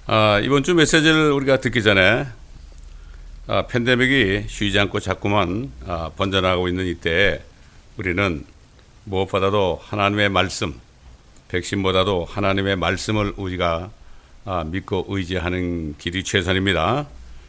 이번 주 메시지를 우리가 듣기 전에 팬데믹이 쉬지 않고 자꾸만 번져나가고 있는 이때에 우리는 무엇보다도 하나님의 말씀, 백신보다도 하나님의 말씀을 우리가 믿고 의지하는 길이 최선입니다.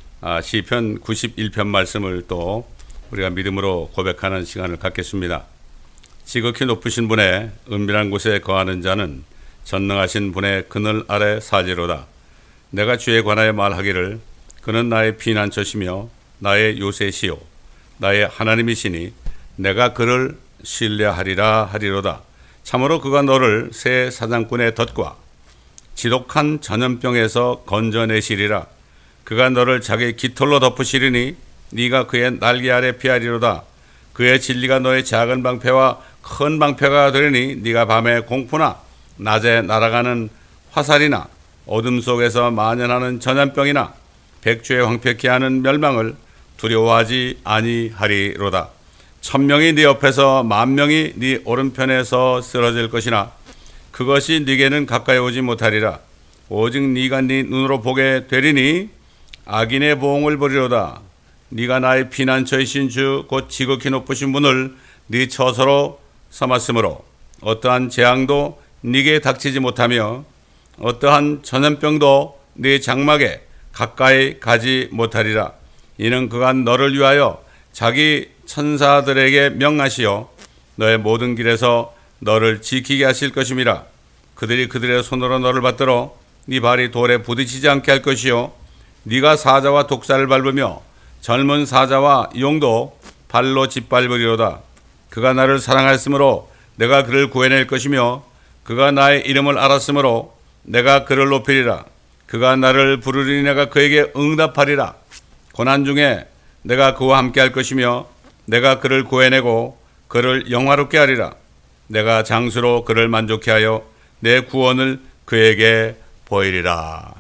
시편 91편 말씀을 또 우리가 믿음으로 고백하는 시간을 갖겠습니다. 지극히 높으신 분의 은밀한 곳에 거하는 자는 전능하신 분의 그늘 아래 사지로다. 내가 주에 관하여 말하기를 그는 나의 피난처시며 나의 요새시요 나의 하나님이시니 내가 그를 신뢰하리라 하리로다. 참으로 그가 너를 새 사냥꾼의 덫과 지독한 전염병에서 건져내시리라. 그가 너를 자기 깃털로 덮으시리니 네가 그의 날개 아래 피하리로다. 그의 진리가 너의 작은 방패와 큰 방패가 되리니 네가 밤에 공포나 낮에 날아가는 화살이나 어둠 속에서 만연하는 전염병이나 백주에 황폐케 하는 멸망을 두려워하지 아니하리로다. 1000명이 네 옆에서 10,000명이 네 오른편에서 쓰러질 것이나 그것이 네게는 가까이 오지 못하리라. 오직 네가 네 눈으로 보게 되리니 악인의 보응을 보리로다. 네가 나의 피난처이신 주 곧 지극히 높으신 분을 네 처소로 삼았으므로 어떠한 재앙도 네게 닥치지 못하며 어떠한 전염병도 네 장막에 가까이 가지 못하리라. 이는 그가 너를 위하여 자기 천사들에게 명하시어 너의 모든 길에서 너를 지키게 하실 것임이라. 그들이 그들의 손으로 너를 받들어 네 발이 돌에 부딪히지 않게 할 것이요 네가 사자와 독사를 밟으며 젊은 사자와 용도 발로 짓밟으리로다. 그가 나를 사랑하였으므로 내가 그를 구해낼 것이며 그가 나의 이름을 알았으므로 내가 그를 높이리라. 그가 나를 부르리니 내가 그에게 응답하리라. 고난 중에 내가 그와 함께 할 것이며 내가 그를 구해내고 그를 영화롭게 하리라. 내가 장수로 그를 만족케 하여 내 구원을 그에게 보이리라.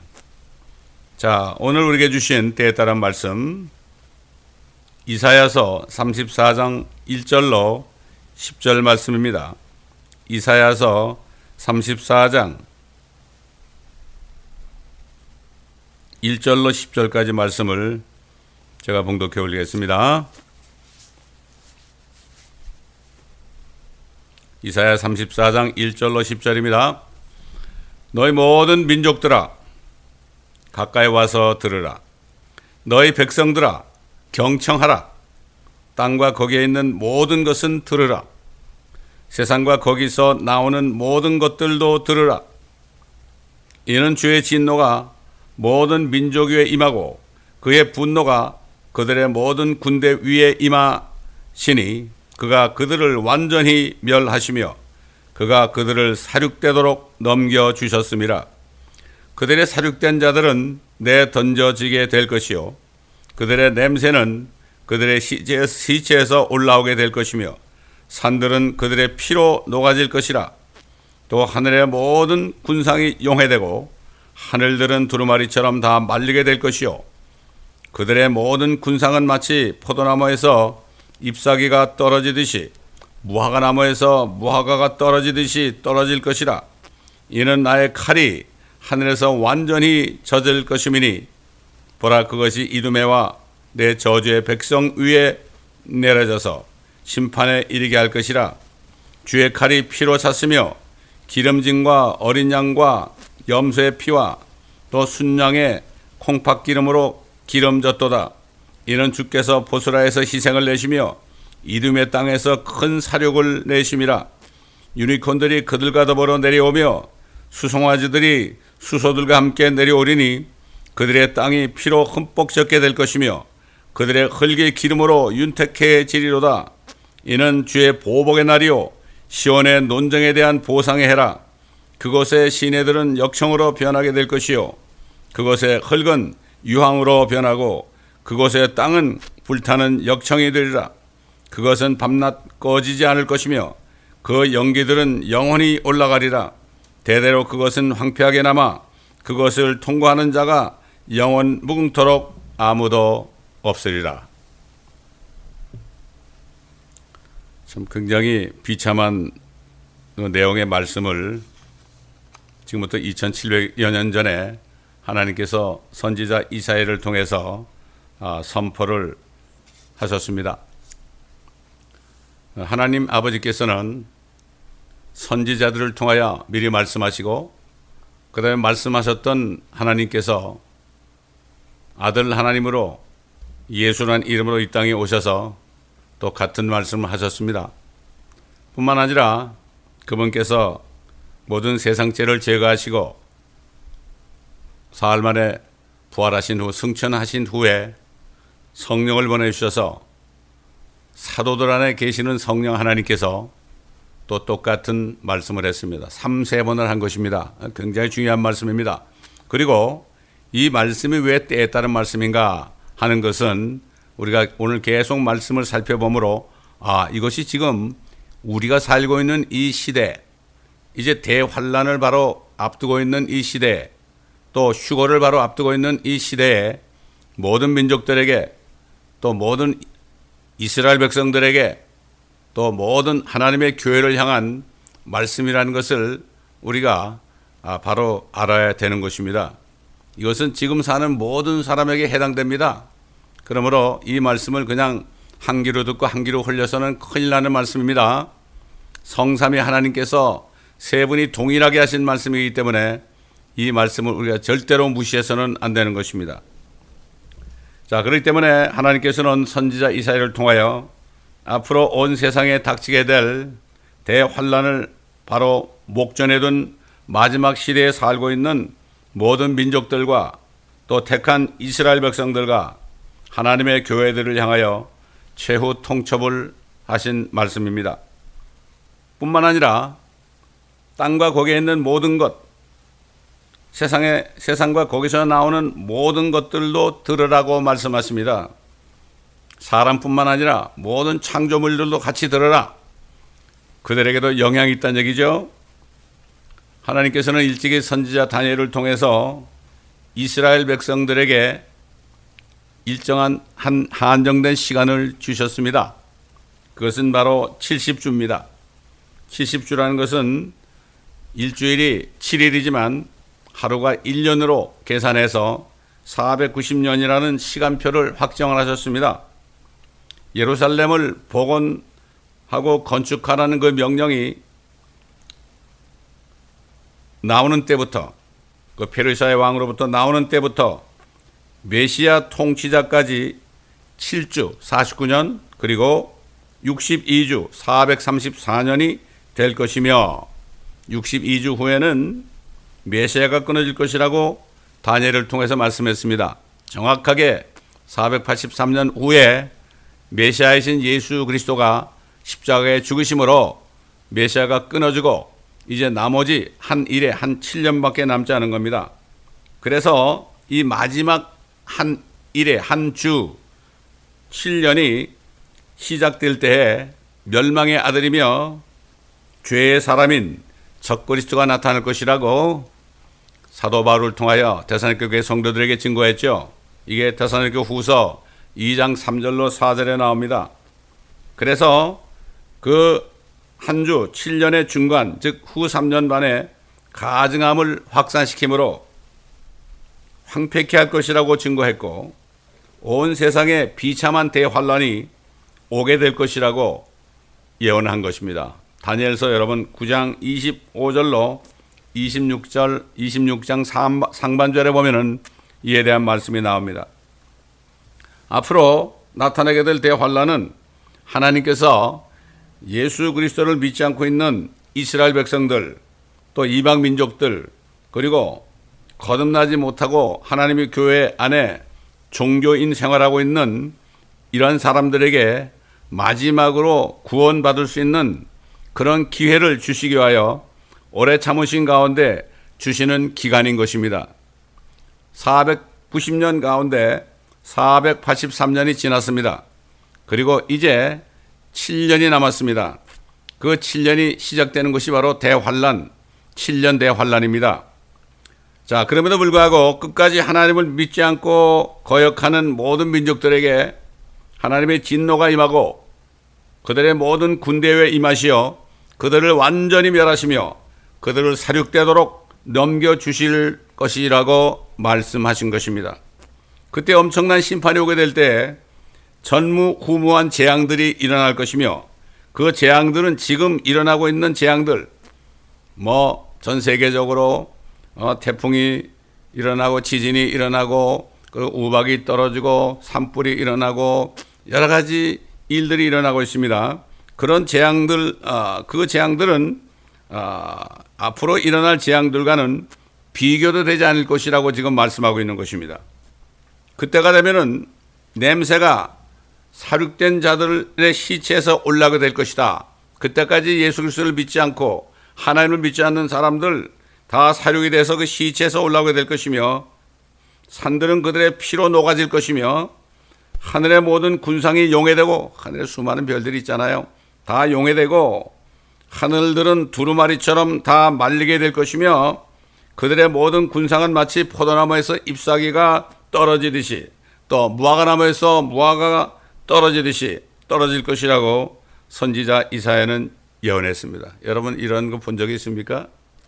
자, 오늘 우리에게 주신 때에 따른 말씀 이사야서 34장 1절로 10절 말씀입니다. 이사야서 34장 1절로 10절까지 말씀을 제가 봉독해 올리겠습니다. 이사야 34장 1절로 10절입니다. 너희 모든 민족들아 가까이 와서 들으라. 너희 백성들아 경청하라. 땅과 거기에 있는 모든 것은 들으라. 세상과 거기서 나오는 모든 것들도 들으라. 이는 주의 진노가 모든 민족 위에 임하고 그의 분노가 그들의 모든 군대 위에 임하시니 그가 그들을 완전히 멸하시며 그가 그들을 사륙되도록 넘겨주셨음이라. 그들의 사륙된 자들은 내던져지게 될 것이요 그들의 냄새는 그들의 시체에서 올라오게 될 것이며 산들은 그들의 피로 녹아질 것이라. 또 하늘의 모든 군상이 용해되고 하늘들은 두루마리처럼 다 말리게 될 것이요 그들의 모든 군상은 마치 포도나무에서 잎사귀가 떨어지듯이 무화과 나무에서 무화과가 떨어지듯이 떨어질 것이라. 이는 나의 칼이 하늘에서 완전히 젖을 것이미니 보라 그것이 이두매와 내 저주의 백성 위에 내려져서 심판에 이르게 할 것이라. 주의 칼이 피로 찼으며 기름짐과 어린 양과 염소의 피와 또 순양의 콩팥기름으로 기름졌도다. 이는 주께서 보스라에서 희생을 내시며 이두메 땅에서 큰 사륙을 내심이라. 유니콘들이 그들과 더불어 내려오며 수송아지들이 수소들과 함께 내려오리니 그들의 땅이 피로 흠뻑 젖게 될 것이며 그들의 흙의 기름으로 윤택해지리로다. 이는 주의 보복의 날이요 시온의 논정에 대한 보상의 해라. 그곳의 시내들은 역청으로 변하게 될 것이요 그곳의 흙은 유황으로 변하고 그곳의 땅은 불타는 역청이 되리라. 그것은 밤낮 꺼지지 않을 것이며 그 연기들은 영원히 올라가리라. 대대로 그것은 황폐하게 남아 그것을 통과하는 자가 영원 무궁토록 아무도 없으리라. 참 굉장히 비참한 내용의 말씀을 지금부터 2700여 년 전에 하나님께서 선지자 이사야를 통해서 선포를 하셨습니다. 하나님 아버지께서는 선지자들을 통하여 미리 말씀하시고 그 다음에 말씀하셨던 하나님께서 아들 하나님으로 예수라는 이름으로 이 땅에 오셔서 또 같은 말씀을 하셨습니다. 뿐만 아니라 그분께서 모든 세상 죄를 제거하시고 사흘 만에 부활하신 후 승천하신 후에 성령을 보내주셔서 사도들 안에 계시는 성령 하나님께서 또 똑같은 말씀을 했습니다. 3세번을 한 것입니다. 굉장히 중요한 말씀입니다. 그리고 이 말씀이 왜 때에 따른 말씀인가 하는 것은 우리가 오늘 계속 말씀을 살펴보므로 이것이 지금 우리가 살고 있는 이 시대, 이제 대환란을 바로 앞두고 있는 이 시대, 또 휴거를 바로 앞두고 있는 이 시대에 모든 민족들에게 또 모든 이스라엘 백성들에게 또 모든 하나님의 교회를 향한 말씀이라는 것을 우리가 바로 알아야 되는 것입니다. 이것은 지금 사는 모든 사람에게 해당됩니다. 그러므로 이 말씀을 그냥 한 귀로 듣고 한 귀로 흘려서는 큰일 나는 말씀입니다. 성삼위 하나님께서 세 분이 동일하게 하신 말씀이기 때문에 이 말씀을 우리가 절대로 무시해서는 안 되는 것입니다. 자, 그렇기 때문에 하나님께서는 선지자 이사야를 통하여 앞으로 온 세상에 닥치게 될 대환란을 바로 목전에 둔 마지막 시대에 살고 있는 모든 민족들과 또 택한 이스라엘 백성들과 하나님의 교회들을 향하여 최후 통첩을 하신 말씀입니다. 뿐만 아니라 땅과 거기에 있는 모든 것, 세상과 거기서 나오는 모든 것들도 들으라고 말씀하십니다. 사람뿐만 아니라 모든 창조물들도 같이 들어라. 그들에게도 영향이 있다는 얘기죠. 하나님께서는 일찍이 선지자 다니엘을 통해서 이스라엘 백성들에게 일정한 한정된 시간을 주셨습니다. 그것은 바로 70주입니다. 70주라는 것은 일주일이 7일이지만 하루가 1년으로 계산해서 490년이라는 시간표를 확정을 하셨습니다. 예루살렘을 복원하고 건축하라는 그 명령이 나오는 때부터, 그 페르시아의 왕으로부터 나오는 때부터 메시아 통치자까지 7주 49년 그리고 62주 434년이 될 것이며 62주 후에는 메시아가 끊어질 것이라고 다니엘을 통해서 말씀했습니다. 정확하게 483년 후에 메시아이신 예수 그리스도가 십자가에 죽으심으로 메시아가 끊어지고 이제 나머지 한 일에 한 7년밖에 남지 않은 겁니다. 그래서 이 마지막 한 일에 한 주 7년이 시작될 때에 멸망의 아들이며 죄의 사람인 적그리스도가 나타날 것이라고 사도 바울을 통하여 데살로니가 교회 성도들에게 증거했죠. 이게 데살로니가 후서 2장 3절로 4절에 나옵니다. 그래서 그 한 주 7년의 중간, 즉 후 3년 반에 가증함을 확산시키므로 황폐케 할 것이라고 증거했고 온 세상에 비참한 대환란이 오게 될 것이라고 예언한 것입니다. 다니엘서 여러분 9장 25절로 26장 상반절에 보면은 이에 대한 말씀이 나옵니다. 앞으로 나타나게 될 대환란은 하나님께서 예수 그리스도를 믿지 않고 있는 이스라엘 백성들, 또 이방 민족들, 그리고 거듭나지 못하고 하나님의 교회 안에 종교인 생활하고 있는 이러한 사람들에게 마지막으로 구원받을 수 있는 그런 기회를 주시기 위하여 오래 참으신 가운데 주시는 기간인 것입니다. 490년 가운데 483년이 지났습니다. 그리고 이제 7년이 남았습니다. 그 7년이 시작되는 것이 바로 대환란, 7년 대환란입니다. 자, 그럼에도 불구하고 끝까지 하나님을 믿지 않고 거역하는 모든 민족들에게 하나님의 진노가 임하고 그들의 모든 군대에 임하시어 그들을 완전히 멸하시며 그들을 사륙되도록 넘겨주실 것이라고 말씀하신 것입니다. 그때 엄청난 심판이 오게 될 때 전무후무한 재앙들이 일어날 것이며, 그 재앙들은 지금 일어나고 있는 재앙들, 전 세계적으로 태풍이 일어나고 지진이 일어나고 그 우박이 떨어지고 산불이 일어나고 여러 가지 일들이 일어나고 있습니다. 그런 재앙들, 그 재앙들은 앞으로 일어날 재앙들과는 비교도 되지 않을 것이라고 지금 말씀하고 있는 것입니다. 그때가 되면은 냄새가 살육된 자들의 시체에서 올라오게 될 것이다. 그때까지 예수 그리스도를 믿지 않고 하나님을 믿지 않는 사람들 다 살육이 돼서 그 시체에서 올라오게 될 것이며, 산들은 그들의 피로 녹아질 것이며, 하늘의 모든 군상이 용해되고, 하늘에 수많은 별들이 있잖아요. 다 용해되고, 하늘들은 두루마리처럼 다 말리게 될 것이며, 그들의 모든 군상은 마치 포도나무에서 잎사귀가 떨어지듯이, 또 무화과나무에서 무화과가 떨어지듯이 떨어질 것이라고 선지자 이사야는 예언했습니다. 여러분, 이런 거 본 적이 있습니까?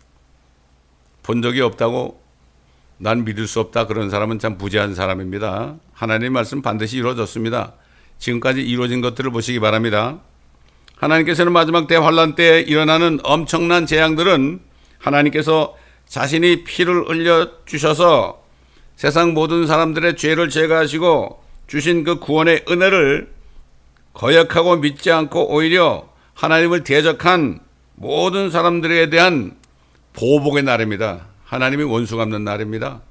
본 적이 없다고 난 믿을 수 없다, 그런 사람은 참 부재한 사람입니다. 하나님의 말씀 반드시 이루어졌습니다. 지금까지 이루어진 것들을 보시기 바랍니다. 하나님께서는 마지막 대환란 때 일어나는 엄청난 재앙들은 하나님께서 자신이 피를 흘려 주셔서 세상 모든 사람들의 죄를 제거하시고 주신 그 구원의 은혜를 거역하고 믿지 않고 오히려 하나님을 대적한 모든 사람들에 대한 보복의 날입니다. 하나님이 원수 갚는 날입니다.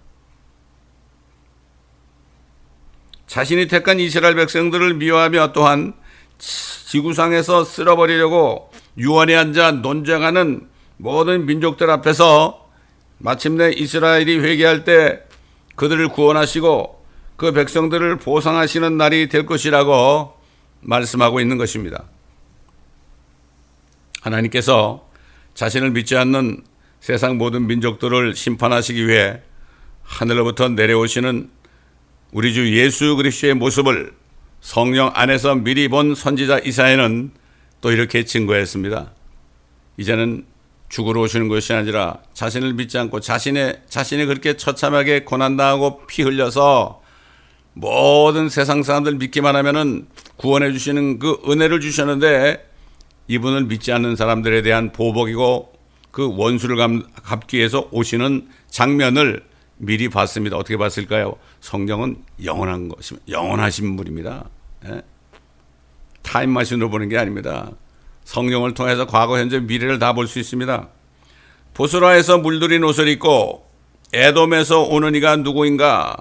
자신이 택한 이스라엘 백성들을 미워하며 또한 지구상에서 쓸어버리려고 유언에 앉아 논쟁하는 모든 민족들 앞에서 마침내 이스라엘이 회개할 때 그들을 구원하시고 그 백성들을 보상하시는 날이 될 것이라고 말씀하고 있는 것입니다. 하나님께서 자신을 믿지 않는 세상 모든 민족들을 심판하시기 위해 하늘로부터 내려오시는 우리 주 예수 그리스도의 모습을 성령 안에서 미리 본 선지자 이사야는 또 이렇게 증거했습니다. 이제는 죽으러 오시는 것이 아니라 자신을 믿지 않고 자신이 그렇게 처참하게 고난당하고 피 흘려서 모든 세상 사람들 믿기만 하면은 구원해 주시는 그 은혜를 주셨는데, 이분을 믿지 않는 사람들에 대한 보복이고 그 원수를 갚기 위해서 오시는 장면을 미리 봤습니다. 어떻게 봤을까요? 성경은 영원한 것입니다. 영원하신 분입니다. 예? 타임마신으로 보는 게 아닙니다. 성령을 통해서 과거, 현재, 미래를 다 볼 수 있습니다. 보스라에서 물들인 옷을 입고 에돔에서 오는 이가 누구인가?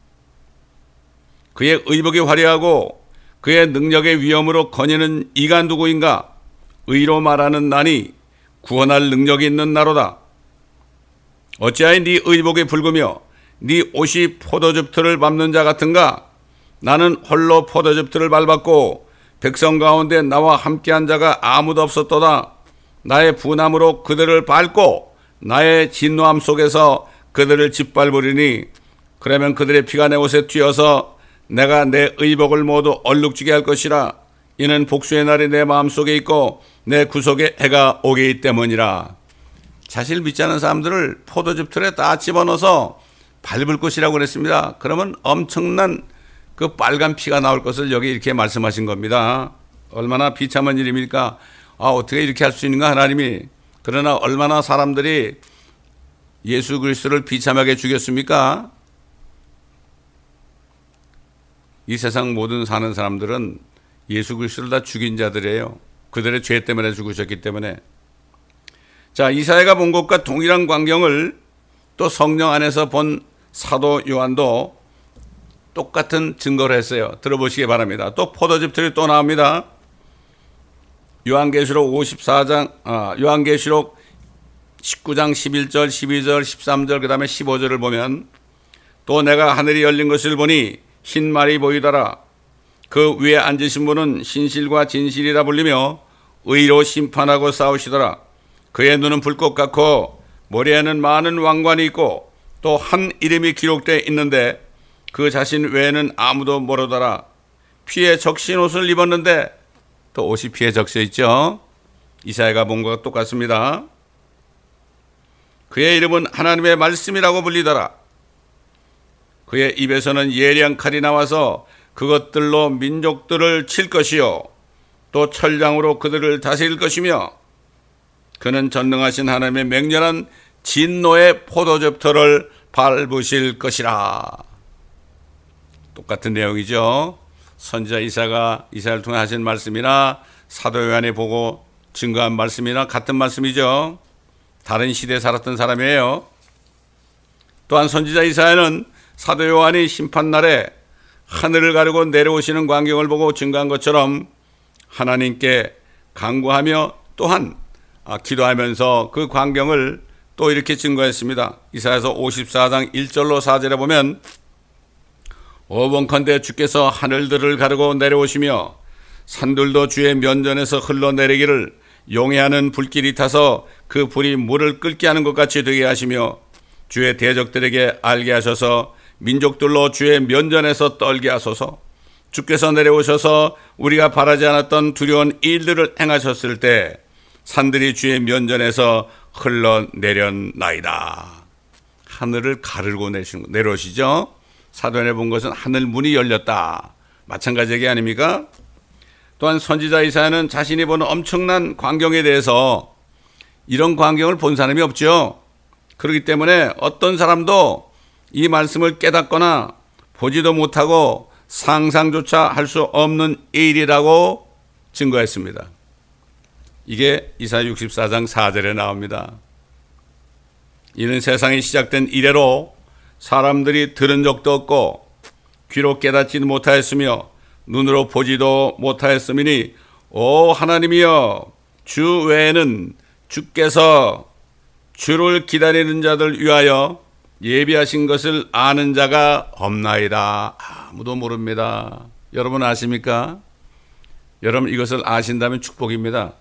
그의 의복이 화려하고 그의 능력의 위엄으로 거니는 이가 누구인가? 의로 말하는 나니 구원할 능력이 있는 나로다. 어찌하여 네 의복이 붉으며 네 옷이 포도즙 틀을 밟는 자 같은가? 나는 홀로 포도즙 틀을 밟았고 백성 가운데 나와 함께한 자가 아무도 없었도다. 나의 분함으로 그들을 밟고 나의 진노함 속에서 그들을 짓밟으리니, 그러면 그들의 피가 내 옷에 튀어서 내가 내 의복을 모두 얼룩지게 할 것이라. 이는 복수의 날이 내 마음속에 있고 내 구속의 해가 오게 있기 때문이라. 자신을 믿지 않는 사람들을 포도즙 틀에 다 집어넣어서 밟을 것이라고 그랬습니다. 그러면 엄청난 그 빨간 피가 나올 것을 여기 이렇게 말씀하신 겁니다. 얼마나 비참한 일입니까? 어떻게 이렇게 할 수 있는가, 하나님이. 그러나 얼마나 사람들이 예수 그리스도를 비참하게 죽였습니까? 이 세상 모든 사는 사람들은 예수 그리스도를 다 죽인 자들이에요. 그들의 죄 때문에 죽으셨기 때문에. 자, 이사야가 본 것과 동일한 광경을 또 성령 안에서 본 사도 요한도 똑같은 증거를 했어요. 들어보시기 바랍니다. 또 포도즙 틀이 또 나옵니다. 요한계시록 19장 11절, 12절, 13절, 그 다음에 15절을 보면, 또 내가 하늘이 열린 것을 보니 흰 말이 보이더라. 그 위에 앉으신 분은 신실과 진실이라 불리며 의로 심판하고 싸우시더라. 그의 눈은 불꽃 같고 머리에는 많은 왕관이 있고 또 한 이름이 기록되어 있는데 그 자신 외에는 아무도 모르더라. 피에 적신 옷을 입었는데, 또 옷이 피에 적셔 있죠. 이사야가 본 것과 똑같습니다. 그의 이름은 하나님의 말씀이라고 불리더라. 그의 입에서는 예리한 칼이 나와서 그것들로 민족들을 칠 것이요 또 철장으로 그들을 다스릴 것이며 그는 전능하신 하나님의 맹렬한 진노의 포도즙터를 밟으실 것이라. 똑같은 내용이죠. 선지자 이사야를 통해 하신 말씀이나 사도 요한이 보고 증거한 말씀이나 같은 말씀이죠. 다른 시대에 살았던 사람이에요. 또한 선지자 이사야는 사도 요한이 심판날에 하늘을 가르고 내려오시는 광경을 보고 증거한 것처럼 하나님께 간구하며 또한 기도하면서 그 광경을 또 이렇게 증거했습니다. 이사야서 54장 1절로 4절에 보면 원컨대 주께서 하늘들을 가르고 내려오시며 산들도 주의 면전에서 흘러내리기를 용해하는 불길이 타서 그 불이 물을 끓게 하는 것 같이 되게 하시며 주의 대적들에게 알게 하셔서 민족들로 주의 면전에서 떨게 하소서. 주께서 내려오셔서 우리가 바라지 않았던 두려운 일들을 행하셨을 때 산들이 주의 면전에서 흘러내렸나이다. 하늘을 가르고 내려오시죠. 사도행에 본 것은 하늘 문이 열렸다. 마찬가지 얘기 아닙니까? 또한 선지자 이사야는 자신이 보는 엄청난 광경에 대해서 이런 광경을 본 사람이 없죠. 그렇기 때문에 어떤 사람도 이 말씀을 깨닫거나 보지도 못하고 상상조차 할 수 없는 일이라고 증거했습니다. 이게 이사야 64장 4절에 나옵니다. 이는 세상이 시작된 이래로 사람들이 들은 적도 없고 귀로 깨닫지도 못하였으며 눈으로 보지도 못하였으니 오 하나님이여 주 외에는 주께서 주를 기다리는 자들 위하여 예비하신 것을 아는 자가 없나이다. 아무도 모릅니다. 여러분 아십니까? 여러분 이것을 아신다면 축복입니다.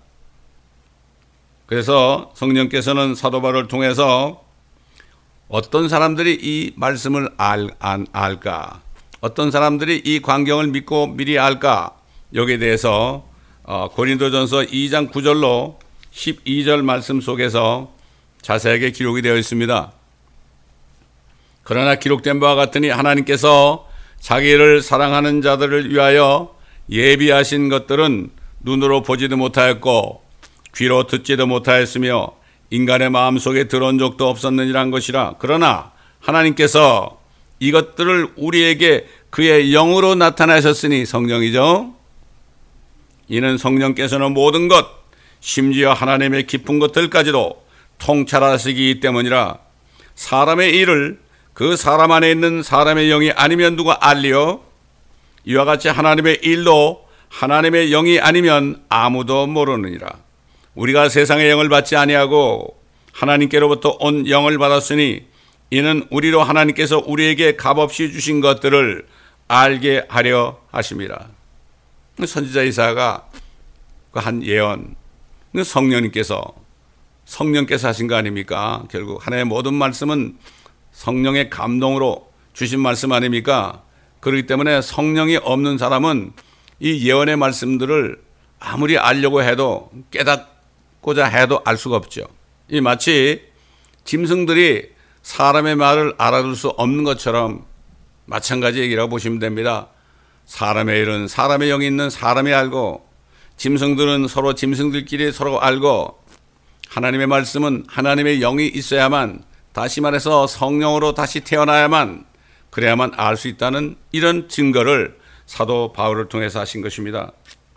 그래서 성령께서는 사도 바울을 통해서 어떤 사람들이 이 말씀을 알까? 어떤 사람들이 이 광경을 믿고 미리 알까? 여기에 대해서 고린도전서 2장 9절로 12절 말씀 속에서 자세하게 기록이 되어 있습니다. 그러나 기록된 바와 같으니 하나님께서 자기를 사랑하는 자들을 위하여 예비하신 것들은 눈으로 보지도 못하였고 귀로 듣지도 못하였으며 인간의 마음속에 들어온 적도 없었느니란 것이라. 그러나 하나님께서 이것들을 우리에게 그의 영으로 나타나셨으니 성령이죠. 이는 성령께서는 모든 것 심지어 하나님의 깊은 것들까지도 통찰하시기 때문이라. 사람의 일을 그 사람 안에 있는 사람의 영이 아니면 누가 알리요? 이와 같이 하나님의 일도 하나님의 영이 아니면 아무도 모르느니라. 우리가 세상의 영을 받지 아니하고 하나님께로부터 온 영을 받았으니 이는 우리로 하나님께서 우리에게 값없이 주신 것들을 알게 하려 하심이라. 선지자 이사야가 한 예언, 성령께서 하신 거 아닙니까? 결국 하나님의 모든 말씀은 성령의 감동으로 주신 말씀 아닙니까? 그렇기 때문에 성령이 없는 사람은 이 예언의 말씀들을 아무리 알려고 해도 깨닫고자 해도 알 수가 없죠. 이 마치 짐승들이 사람의 말을 알아들 수 없는 것처럼 마찬가지 얘기라고 보시면 됩니다. 사람의 일은 사람의 영이 있는 사람이 알고 짐승들은 서로 짐승들끼리 서로 알고 하나님의 말씀은 하나님의 영이 있어야만, 다시 말해서 성령으로 다시 태어나야만, 그래야만 알 수 있다는 이런 증거를 사도 바울을 통해서 하신 것입니다.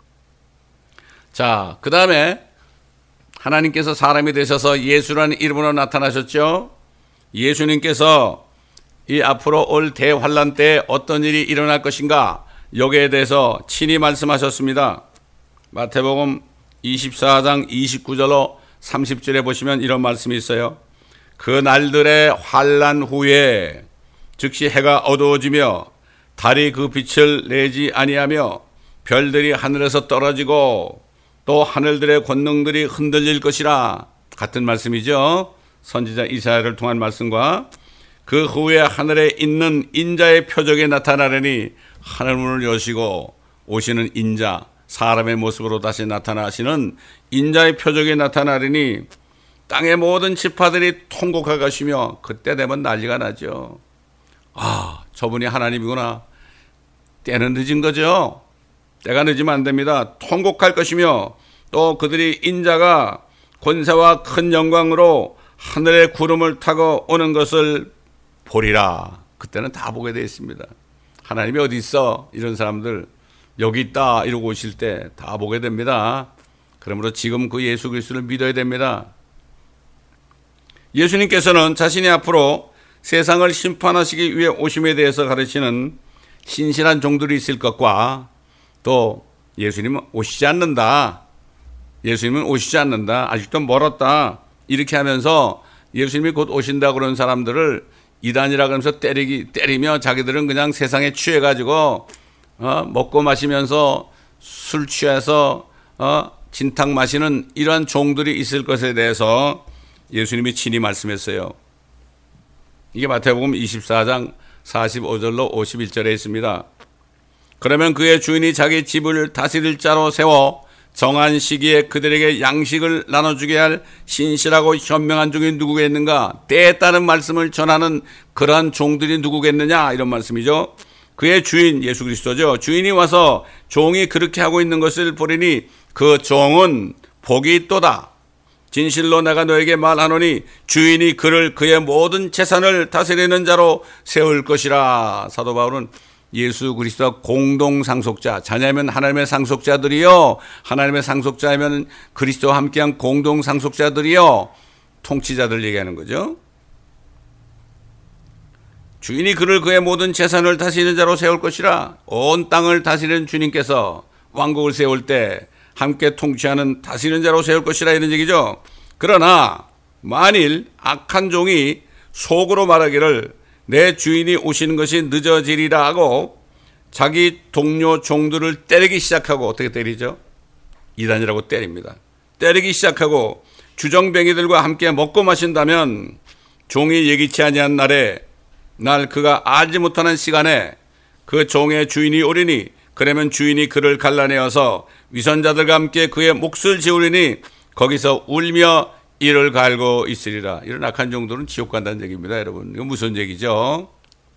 자, 그 다음에 하나님께서 사람이 되셔서 예수라는 이름으로 나타나셨죠. 예수님께서 이 앞으로 올 대환란 때 어떤 일이 일어날 것인가, 여기에 대해서 친히 말씀하셨습니다. 마태복음 24장 29절로 30절에 보시면 이런 말씀이 있어요. 그 날들의 환란 후에 즉시 해가 어두워지며 달이 그 빛을 내지 아니하며 별들이 하늘에서 떨어지고 또 하늘들의 권능들이 흔들릴 것이라. 같은 말씀이죠. 선지자 이사야를 통한 말씀과 그 후에 하늘에 있는 인자의 표적이 나타나려니 하늘문을 여시고 오시는 인자, 사람의 모습으로 다시 나타나시는 인자의 표적이 나타나려니 땅의 모든 지파들이 통곡할 것이며 그때 되면 난리가 나죠. 아, 저분이 하나님이구나. 때는 늦은 거죠. 때가 늦으면 안 됩니다. 통곡할 것이며 또 그들이 인자가 권세와 큰 영광으로 하늘의 구름을 타고 오는 것을 보리라. 그때는 다 보게 되어 있습니다. 하나님이 어디 있어? 이런 사람들 여기 있다 이러고 오실 때 다 보게 됩니다. 그러므로 지금 그 예수 그리스도를 믿어야 됩니다. 예수님께서는 자신이 앞으로 세상을 심판하시기 위해 오심에 대해서 가르치는 신실한 종들이 있을 것과 또 예수님은 오시지 않는다. 예수님은 오시지 않는다. 아직도 멀었다. 이렇게 하면서 예수님이 곧 오신다 그러는 사람들을 이단이라 그러면서 때리며 자기들은 그냥 세상에 취해가지고 먹고 마시면서 술 취해서 진탕 마시는 이러한 종들이 있을 것에 대해서 예수님이 친히 말씀했어요. 이게 마태복음 24장 45절로 51절에 있습니다. 그러면 그의 주인이 자기 집을 다스릴 자로 세워 정한 시기에 그들에게 양식을 나눠주게 할 신실하고 현명한 종이 누구겠는가? 때에 따른 말씀을 전하는 그러한 종들이 누구겠느냐? 이런 말씀이죠. 그의 주인 예수 그리스도죠. 주인이 와서 종이 그렇게 하고 있는 것을 보리니 그 종은 복이 있도다. 진실로 내가 너에게 말하노니 주인이 그를 그의 모든 재산을 다스리는 자로 세울 것이라. 사도 바울은 예수 그리스도와 공동 상속자, 자녀면 하나님의 상속자들이요, 하나님의 상속자면 그리스도와 함께한 공동 상속자들이요, 통치자들 얘기하는 거죠. 주인이 그를 그의 모든 재산을 다스리는 자로 세울 것이라. 온 땅을 다스리는 주님께서 왕국을 세울 때 함께 통치하는 다스리는 자로 세울 것이라 이런 얘기죠. 그러나 만일 악한 종이 속으로 말하기를 내 주인이 오시는 것이 늦어지리라 하고 자기 동료 종들을 때리기 시작하고, 어떻게 때리죠? 이단이라고 때립니다. 때리기 시작하고 주정뱅이들과 함께 먹고 마신다면 종이 예기치 아니한 날에 날 그가 알지 못하는 시간에 그 종의 주인이 오리니 그러면 주인이 그를 갈라내어서 위선자들과 함께 그의 몫을 지우리니 거기서 울며 이를 갈고 있으리라. 이런 악한 종들은 지옥 간다는 얘기입니다, 여러분. 이거 무슨 얘기죠?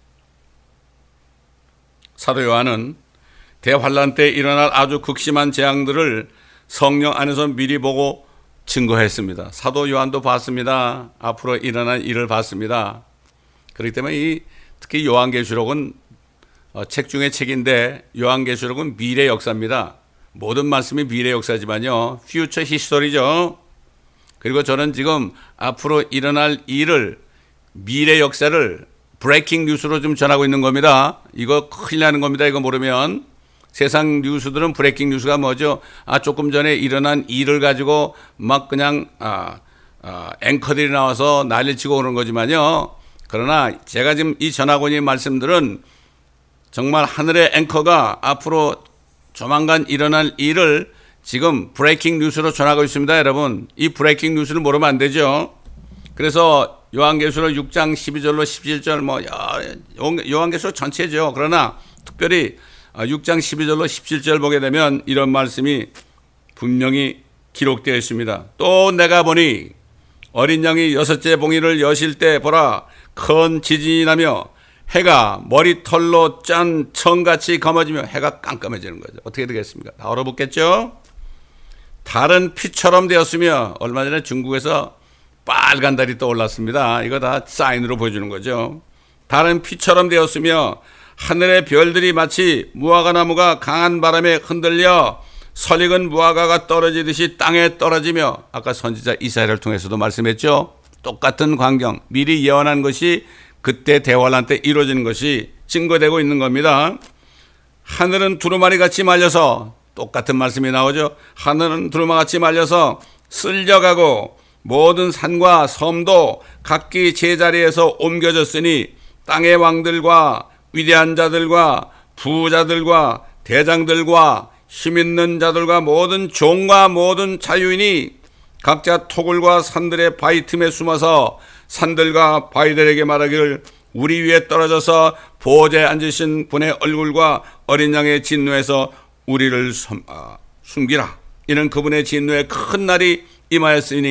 사도 요한은 대환란 때 일어날 아주 극심한 재앙들을 성령 안에서 미리 보고 증거했습니다. 사도 요한도 봤습니다. 앞으로 일어날 일을 봤습니다. 그렇기 때문에 특히 요한계시록은 책 중에 책인데 요한계시록은 미래 역사입니다. 모든 말씀이 미래 역사지만요, 퓨처 히스토리죠. 그리고 저는 지금 앞으로 일어날 일을, 미래 역사를 브레이킹 뉴스로 좀 전하고 있는 겁니다. 이거 큰일 나는 겁니다. 이거 모르면. 세상 뉴스들은 브레이킹 뉴스가 뭐죠? 조금 전에 일어난 일을 가지고 막 그냥 앵커들이 나와서 난리 치고 오는 거지만요. 그러나 제가 지금 이 전하고 있는 말씀들은 정말 하늘의 앵커가 앞으로 조만간 일어날 일을 지금 브레이킹 뉴스로 전하고 있습니다, 여러분. 이 브레이킹 뉴스를 모르면 안 되죠. 그래서 요한계시록 6장 12절로 17절 요한계시록 전체죠. 그러나 특별히 6장 12절로 17절 보게 되면 이런 말씀이 분명히 기록되어 있습니다. 또 내가 보니 어린 양이 6째 봉인을 여실 때 보라, 큰 지진이 나며 해가 머리털로 짠 청같이 검어지며 해가 깜깜해지는 거죠. 어떻게 되겠습니까? 다 얼어붙겠죠? 달은 피처럼 되었으며, 얼마 전에 중국에서 빨간 달이 떠올랐습니다. 이거 다 사인으로 보여주는 거죠. 달은 피처럼 되었으며 하늘의 별들이 마치 무화과 나무가 강한 바람에 흔들려 설익은 무화과가 떨어지듯이 땅에 떨어지며, 아까 선지자 이사야를 통해서도 말씀했죠. 똑같은 광경, 미리 예언한 것이 그때 대환란 때 이루어지는 것이 증거되고 있는 겁니다. 하늘은 두루마리같이 말려서, 똑같은 말씀이 나오죠. 하늘은 두루마리같이 말려서 쓸려가고 모든 산과 섬도 각기 제자리에서 옮겨졌으니 땅의 왕들과 위대한 자들과 부자들과 대장들과 힘있는 자들과 모든 종과 모든 자유인이 각자 토굴과 산들의 바위 틈에 숨어서 산들과 바위들에게 말하기를 우리 위에 떨어져서 보좌에 앉으신 분의 얼굴과 어린 양의 진노에서 우리를 숨기라. 이는 그분의 진노의 큰 날이 임하였으니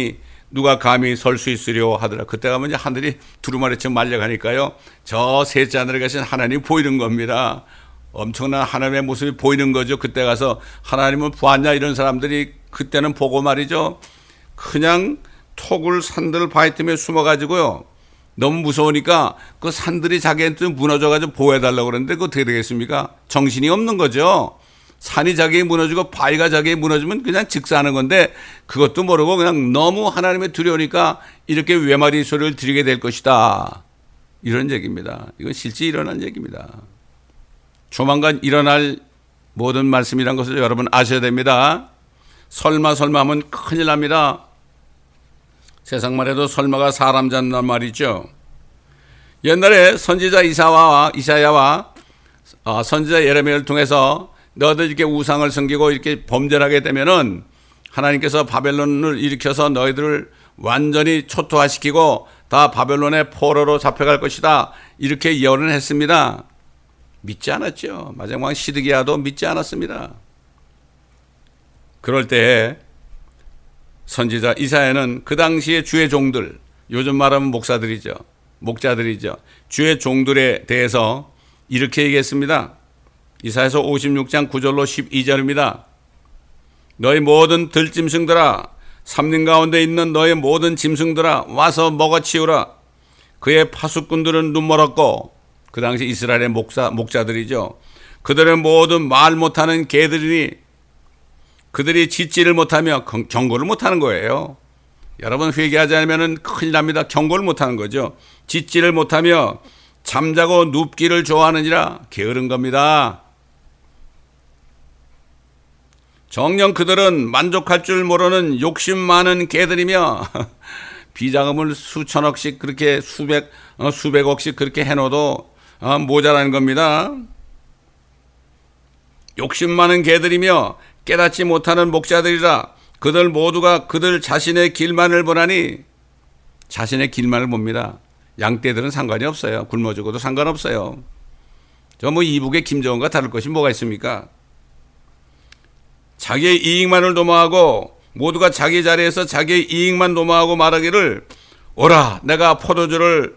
누가 감히 설 수 있으려 하더라. 그때 가면 이제 하늘이 두루마리처럼 말려가니까요. 저 셋째 하늘에 계신 하나님이 보이는 겁니다. 엄청난 하나님의 모습이 보이는 거죠. 그때 가서 하나님은 보았냐 이런 사람들이 그때는 보고 말이죠. 그냥 톡을 산들 바위 틈에 숨어가지고요. 너무 무서우니까 그 산들이 자기한테 무너져가지고 보호해달라고 그러는데 그거 어떻게 되겠습니까? 정신이 없는 거죠. 산이 자기에 무너지고 바위가 자기에 무너지면 그냥 직사하는 건데 그것도 모르고 그냥 너무 하나님의 두려우니까 이렇게 외마디 소리를 드리게 될 것이다. 이런 얘기입니다. 이건 실제 일어난 얘기입니다. 조만간 일어날 모든 말씀이란 것을 여러분 아셔야 됩니다. 설마 하면 큰일 납니다. 세상만 해도 설마가 사람 잡는단 말이죠. 옛날에 선지자 이사야와 선지자 예레미야를 통해서 너희들 이렇게 우상을 섬기고 이렇게 범죄하게 되면은 하나님께서 바벨론을 일으켜서 너희들을 완전히 초토화시키고 다 바벨론의 포로로 잡혀갈 것이다. 이렇게 예언을 했습니다. 믿지 않았죠. 마지막 시드기야도 믿지 않았습니다. 그럴 때 선지자 이사야는 그 당시에 주의 종들, 요즘 말하면 목자들이죠. 주의 종들에 대해서 이렇게 얘기했습니다. 이사야서 56장 9절로 12절입니다. 너희 모든 들짐승들아, 삼림 가운데 있는 너희 모든 짐승들아, 와서 먹어치우라. 그의 파수꾼들은 눈멀었고, 그 당시 이스라엘의 목자들이죠. 그들은 모든 말 못하는 개들이니 그들이 짖지를 못하며 경고를 못하는 거예요. 여러분 회개하지 않으면 큰일 납니다. 경고를 못하는 거죠. 짖지를 못하며 잠자고 눕기를 좋아하느니라. 게으른 겁니다. 정녕 그들은 만족할 줄 모르는 욕심 많은 개들이며 비자금을 수천억씩 그렇게 수백억씩 그렇게 해놓아도 모자라는 겁니다. 욕심 많은 개들이며 깨닫지 못하는 목자들이라. 그들 모두가 그들 자신의 길만을 보나니, 자신의 길만을 봅니다. 양떼들은 상관이 없어요. 굶어 죽어도 상관없어요. 저 뭐 이북의 김정은과 다를 것이 뭐가 있습니까? 자기의 이익만을 도모하고 모두가 자기 자리에서 자기의 이익만 도모하고 말하기를 오라 내가 포도주를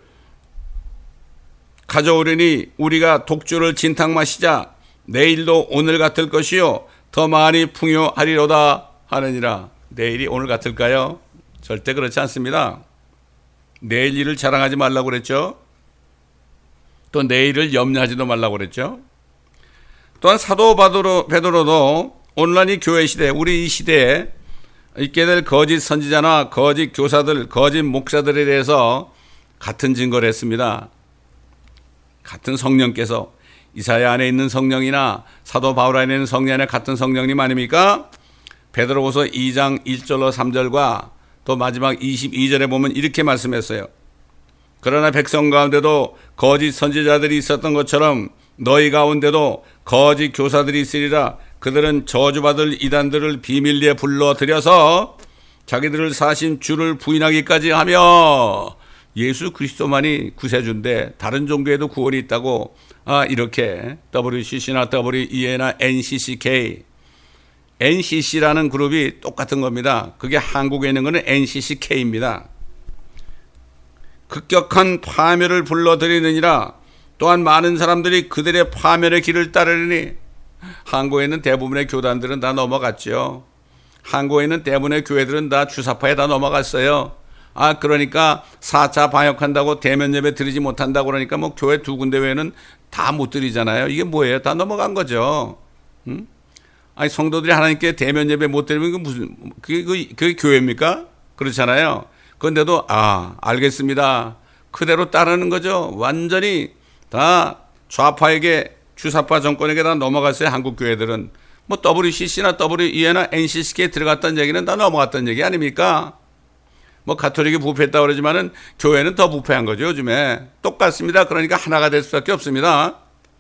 가져오려니 우리가 독주를 진탕 마시자. 내일도 오늘 같을 것이요 더 많이 풍요하리로다 하느니라. 내일이 오늘 같을까요? 절대 그렇지 않습니다. 내일 일을 자랑하지 말라고 그랬죠. 또 내일을 염려하지도 말라고 그랬죠. 또한 사도 베드로도 오늘날 이 교회 시대, 우리 이 시대에 있게 될 거짓 선지자나 거짓 교사들, 거짓 목사들에 대해서 같은 증거를 했습니다. 같은 성령께서, 이사야 안에 있는 성령이나 사도 바울 안에 있는 성령 안에 같은 성령님 아닙니까? 베드로후서 2장 1절로 3절과 또 마지막 22절에 보면 이렇게 말씀했어요. 그러나 백성 가운데도 거짓 선지자들이 있었던 것처럼 너희 가운데도 거짓 교사들이 있으리라. 그들은 저주받을 이단들을 비밀리에 불러들여서 자기들을 사신 주를 부인하기까지 하며 예수 그리스도만이 구세주인데 다른 종교에도 구원이 있다고 이렇게 WCC나 WEA나 NCCK, NCC라는 그룹이 똑같은 겁니다. 그게 한국에 있는 거는 NCCK입니다. 급격한 파멸을 불러들이느니라. 또한 많은 사람들이 그들의 파멸의 길을 따르니, 한국에 있는 대부분의 교단들은 다 넘어갔죠. 한국에 있는 대부분의 교회들은 다 주사파에 다 넘어갔어요. 그러니까 4차 방역한다고 대면 예배 드리지 못한다고 그러니까 뭐 교회 두 군데 외에는 다 못 드리잖아요. 이게 뭐예요? 다 넘어간 거죠. 아니 성도들이 하나님께 대면 예배 못 드리면 그게 교회입니까? 그렇잖아요. 그런데도 알겠습니다. 그대로 따르는 거죠. 완전히 다 좌파에게, 주사파 정권에게 다 넘어갔어요. 한국 교회들은. 뭐 WCC나 WEA나 NCC에 들어갔다는 얘기는 다 넘어갔다는 얘기 아닙니까? 뭐 가톨릭이 부패했다고 그러지만은 교회는 더 부패한 거죠. 요즘에 똑같습니다. 그러니까 하나가 될 수밖에 없습니다.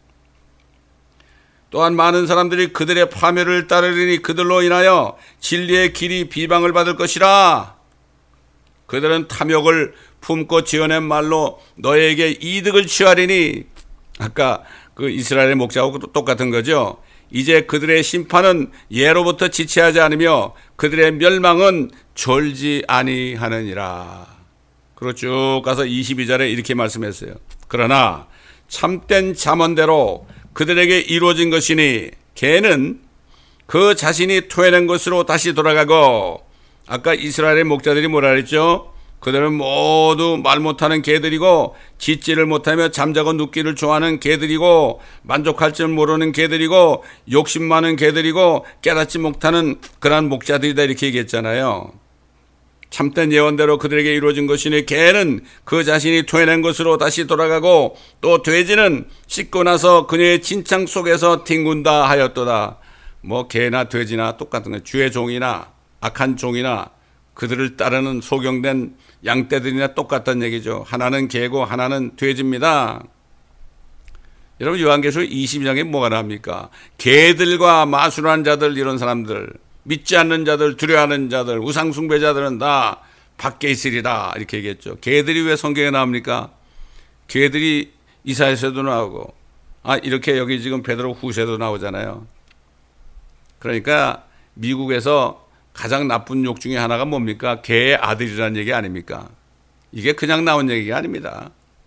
또한 많은 사람들이 그들의 파멸을 따르리니 그들로 인하여 진리의 길이 비방을 받을 것이라. 그들은 탐욕을 품고 지어낸 말로 너에게 이득을 취하리니, 아까 그 이스라엘의 목자하고 똑같은 거죠. 이제 그들의 심판은 예로부터 지체하지 않으며 그들의 멸망은 졸지 아니하느니라. 그리고 쭉 가서 22절에 이렇게 말씀했어요. 그러나 참된 잠언대로 그들에게 이루어진 것이니 걔는 그 자신이 토해낸 것으로 다시 돌아가고, 아까 이스라엘의 목자들이 뭐라 그랬죠? 그들은 모두 말 못하는 개들이고 짖지를 못하며 잠자고 눕기를 좋아하는 개들이고 만족할 줄 모르는 개들이고 욕심 많은 개들이고 깨닫지 못하는 그러한 목자들이다, 이렇게 얘기했잖아요. 참된 예언대로 그들에게 이루어진 것이니 개는 그 자신이 토해낸 것으로 다시 돌아가고 또 돼지는 씻고 나서 그녀의 진창 속에서 뒹군다 하였도다. 뭐 개나 돼지나 똑같은 거예요. 주의 종이나 악한 종이나 그들을 따르는 소경된 양떼들이나 똑같다는 얘기죠. 하나는 개고 하나는 돼지입니다. 여러분, 요한계시록 22장에 뭐가 나옵니까? 개들과 마술한 자들, 이런 사람들, 믿지 않는 자들, 두려워하는 자들, 우상숭배자들은 다 밖에 있으리라, 이렇게 얘기했죠. 개들이 왜 성경에 나옵니까? 개들이 이사야서도 나오고, 이렇게 여기 지금 베드로 후서에도 나오잖아요. 그러니까 미국에서 가장 나쁜 욕 중에 하나가 뭡니까? 개의 아들이라는 얘기 아닙니까? 이게 그냥 나온 얘기가 아닙니다.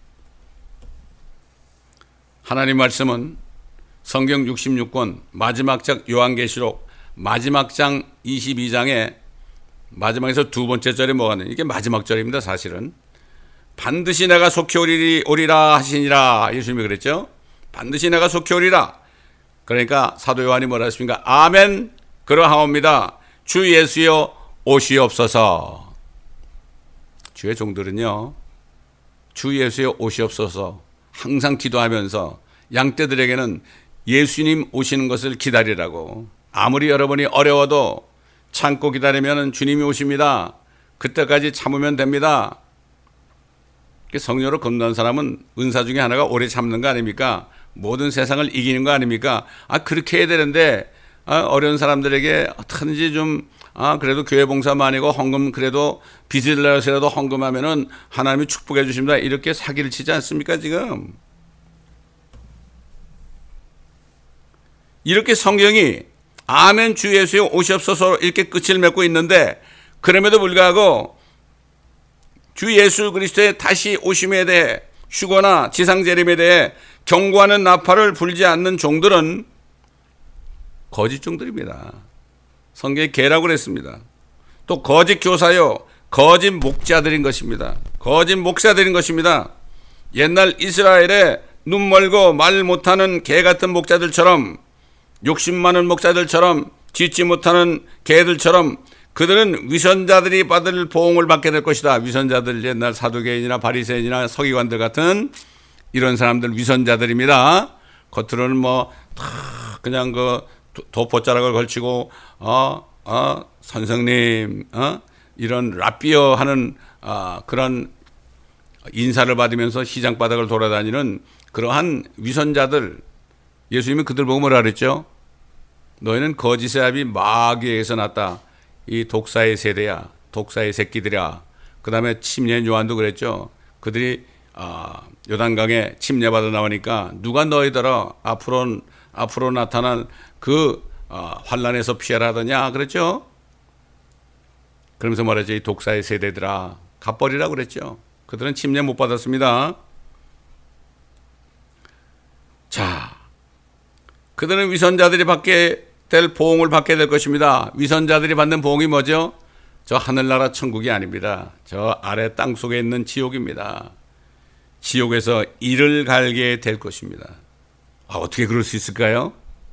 하나님 말씀은 성경 66권 마지막 장 요한계시록 마지막 장 22장에 마지막에서 두 번째 절에 뭐가 있냐, 이게 마지막 절입니다. 사실은 반드시 내가 속히 오리라 하시니라, 예수님이 그랬죠. 반드시 내가 속히 오리라. 그러니까 사도 요한이 뭐라 했습니까? 아멘 그러하옵니다. 주 예수여 오시옵소서. 주의 종들은요, 주 예수여 오시옵소서 항상 기도하면서 양떼들에게는 예수님 오시는 것을 기다리라고, 아무리 여러분이 어려워도 참고 기다리면 주님이 오십니다. 그때까지 참으면 됩니다. 성령으로 건너는 사람은 은사 중에 하나가 오래 참는 거 아닙니까? 모든 세상을 이기는 거 아닙니까? 그렇게 해야 되는데, 어려운 사람들에게 어떻게든지 좀, 그래도 교회 봉사만 아니고 헌금, 그래도 빚을 내서라도 헌금하면은 하나님이 축복해 주십니다. 이렇게 사기를 치지 않습니까, 지금? 이렇게 성경이 아멘 주 예수여 오시옵소서 이렇게 끝을 맺고 있는데, 그럼에도 불구하고 주 예수 그리스도의 다시 오심에 대해, 휴거나 지상재림에 대해 경고하는 나팔을 불지 않는 종들은 거짓 종들입니다. 성경에 개라고 그랬습니다. 또 거짓 교사요, 거짓 목자들인 것입니다. 거짓 목사들인 것입니다. 옛날 이스라엘에 눈 멀고 말 못하는 개 같은 목자들처럼, 욕심 많은 목자들처럼, 짖지 못하는 개들처럼 그들은 위선자들이 받을 보응을 받게 될 것이다. 위선자들, 옛날 사두개인이나 바리새인이나 서기관들 같은 이런 사람들 위선자들입니다. 겉으로는 뭐 다 그냥 그 도포자락을 걸치고 선생님 이런 라삐어 하는 그런 인사를 받으면서 시장 바닥을 돌아다니는 그러한 위선자들, 예수님이 그들 보고 뭐라 그랬죠? 너희는 거짓의 아비 마귀에게서 났다. 이 독사의 세대야, 독사의 새끼들이야. 그 다음에 침례 요한도 그랬죠. 그들이 요단강에 침례받아 나오니까 누가 너희더러 앞으로 나타난 그 환란에서 피하라 하더냐 그랬죠. 그러면서 말하죠. 이 독사의 세대들아 갚버리라 그랬죠. 그들은 침례 못 받았습니다. 자, 그들은 위선자들이 받게 될 보응을 받게 될 것입니다. 위선자들이 받는 보응이 뭐죠? 저 하늘나라 천국이 아닙니다. 저 아래 땅 속에 있는 지옥입니다. 지옥에서 이를 갈게 될 것입니다. 어떻게 그럴 수 있을까요?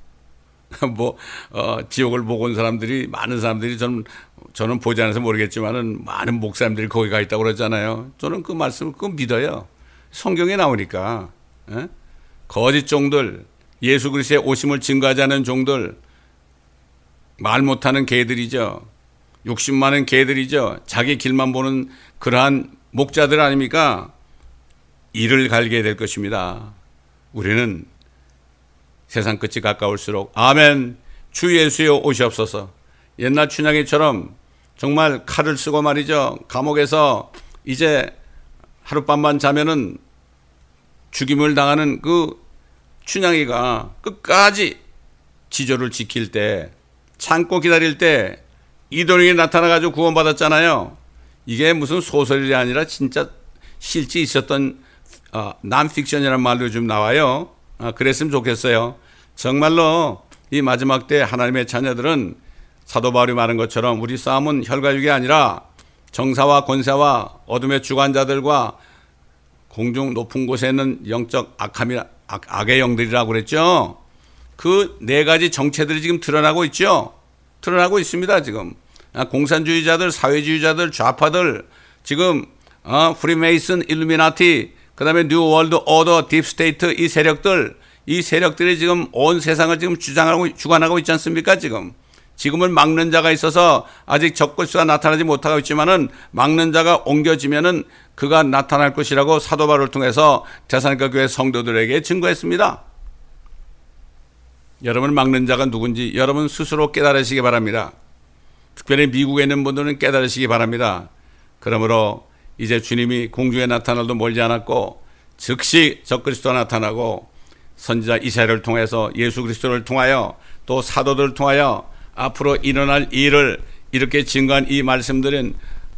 지옥을 보고 온 사람들이, 많은 사람들이 저는 보지 않아서 모르겠지만은 많은 목사님들이 거기 가 있다고 그러잖아요. 저는 그 말씀을 그거 믿어요. 성경에 나오니까. 거짓 종들, 예수 그리스도의 오심을 증거하지 않은 종들, 말 못하는 개들이죠. 욕심 많은 개들이죠. 자기 길만 보는 그러한 목자들 아닙니까? 이를 갈게 될 것입니다. 우리는 세상 끝이 가까울수록 아멘 주 예수여 오시옵소서. 옛날 춘향이처럼 정말 칼을 쓰고 말이죠. 감옥에서 이제 하룻밤만 자면은 죽임을 당하는 그 춘향이가 끝까지 지조를 지킬 때, 참고 기다릴 때 이도령이 나타나가지고 구원받았잖아요. 이게 무슨 소설이 아니라 진짜 실제 있었던 난픽션이라는 말로 좀 나와요. 그랬으면 좋겠어요. 정말로 이 마지막 때 하나님의 자녀들은 사도 바울이 말한 것처럼 우리 싸움은 혈과육이 아니라 정사와 권세와 어둠의 주관자들과 공중 높은 곳에 있는 영적 악의 영들이라고 그랬죠. 그 네 가지 정체들이 지금 드러나고 있죠. 드러나고 있습니다. 지금 공산주의자들, 사회주의자들, 좌파들, 지금 프리메이슨, 일루미나티, 그 다음에 뉴 월드 오더, 딥스테이트, 이 세력들이 지금 온 세상을 지금 주관하고 있지 않습니까? 지금은 막는 자가 있어서 아직 적그리스도가 나타나지 못하고 있지만은 막는 자가 옮겨지면은 그가 나타날 것이라고 사도 바울을 통해서 데살로니가 교회 성도들에게 증거했습니다. 여러분 막는 자가 누군지 여러분 스스로 깨달으시기 바랍니다. 특별히 미국에 있는 분들은 깨달으시기 바랍니다. 그러므로 이제 주님이 공중에 나타나도 멀지 않았고 즉시 적그리스도가 나타나고 선지자 이사야를 통해서 예수 그리스도를 통하여 또 사도들을 통하여 앞으로 일어날 일을 이렇게 증거한 이 말씀들은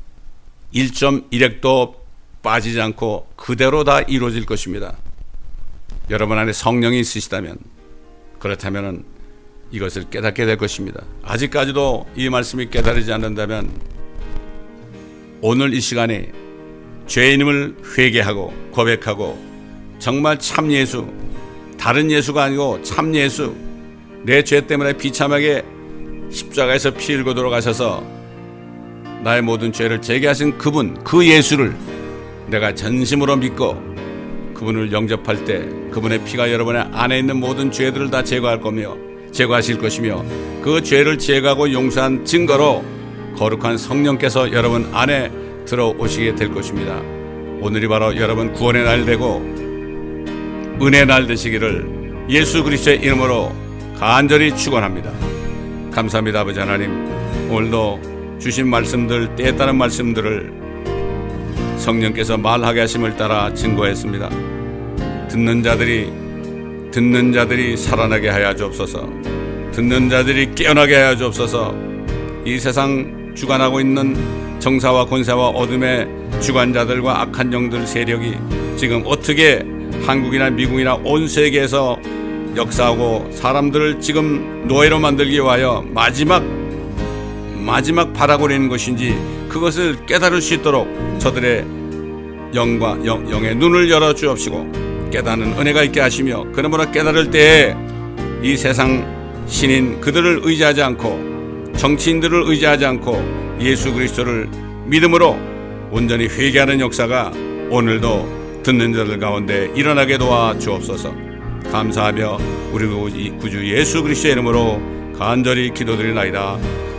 1.1핵도 빠지지 않고 그대로 다 이루어질 것입니다. 여러분 안에 성령이 있으시다면, 그렇다면 이것을 깨닫게 될 것입니다. 아직까지도 이 말씀이 깨달이지 않는다면 오늘 이 시간에 죄인임을 회개하고 고백하고 정말 참 예수, 다른 예수가 아니고 참 예수, 내 죄 때문에 비참하게 십자가에서 피 흘고 돌아가셔서 나의 모든 죄를 제게 하신 그분, 그 예수를 내가 전심으로 믿고 그분을 영접할 때 그분의 피가 여러분의 안에 있는 모든 죄들을 다 제거하실 것이며 그 죄를 제거하고 용서한 증거로 거룩한 성령께서 여러분 안에 들어오시게 될 것입니다. 오늘이 바로 여러분 구원의 날 되고 은혜의 날 되시기를 예수 그리스도의 이름으로 간절히 축원합니다. 감사합니다. 아버지 하나님, 오늘도 주신 말씀들, 때에 따른 말씀들을 성령께서 말하게 하심을 따라 증거했습니다. 듣는 자들이 살아나게 하여 주옵소서. 듣는 자들이 깨어나게 하여 주옵소서. 이 세상 주관하고 있는 정사와 권세와 어둠의 주관자들과 악한 영들 세력이 지금 어떻게 한국이나 미국이나 온 세계에서 역사하고 사람들을 지금 노예로 만들기 위하여 마지막 바라고 있는 것인지 그것을 깨달을 수 있도록 저들의 영의 눈을 열어 주옵시고 깨닫는 은혜가 있게 하시며, 그러므로 깨달을 때에 이 세상 신인 그들을 의지하지 않고 정치인들을 의지하지 않고 예수 그리스도를 믿음으로 온전히 회개하는 역사가 오늘도 듣는 자들 가운데 일어나게 도와 주옵소서. 감사하며 우리 구주 예수 그리스도의 이름으로 간절히 기도드리나이다.